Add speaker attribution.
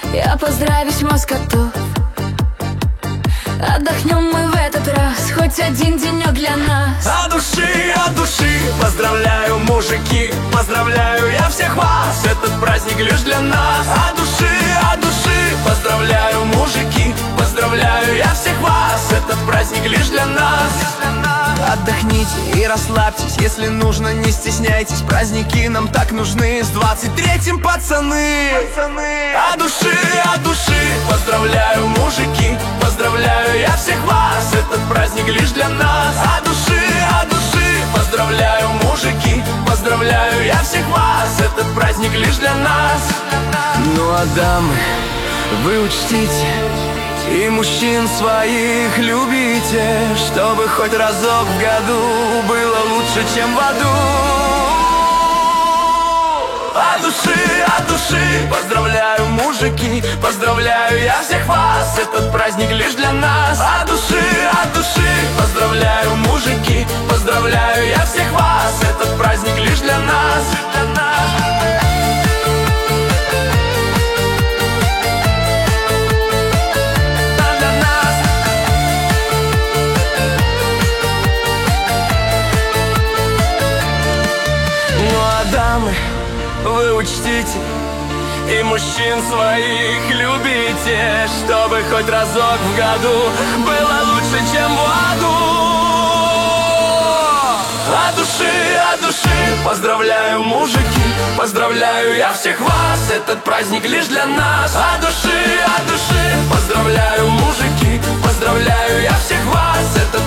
Speaker 1: Я поздравить мозг готов. Отдохнем мы в этот раз, хоть один денек для нас.
Speaker 2: От души поздравляю, мужики, поздравляю я всех вас. Этот праздник лишь для нас. От души поздравляю, мужики, поздравляю я всех вас. Этот праздник лишь для нас. Отдохните и расслабьтесь, если нужно, не стесняйтесь. Праздники нам так нужны, с 23-м, пацаны. От души поздравляю, мужики, поздравляю я всех вас. Этот праздник лишь для нас. От души поздравляю, мужики, поздравляю я всех вас. Этот праздник лишь для нас. Ну а дамы, вы учтите, и мужчин своих любите, чтобы хоть разок в году было лучше, чем в аду. От души поздравляю, мужики, поздравляю я всех вас. Этот праздник лишь для нас. От души поздравляю, мужики, поздравляю я всех вас. Этот праздник лишь для нас. Дамы, вы учтите, и мужчин своих любите, чтобы хоть разок в году было лучше, чем в аду. От души поздравляю, мужики, поздравляю я всех вас. Этот праздник лишь для нас. От души поздравляю, мужики, поздравляю я всех вас. Этот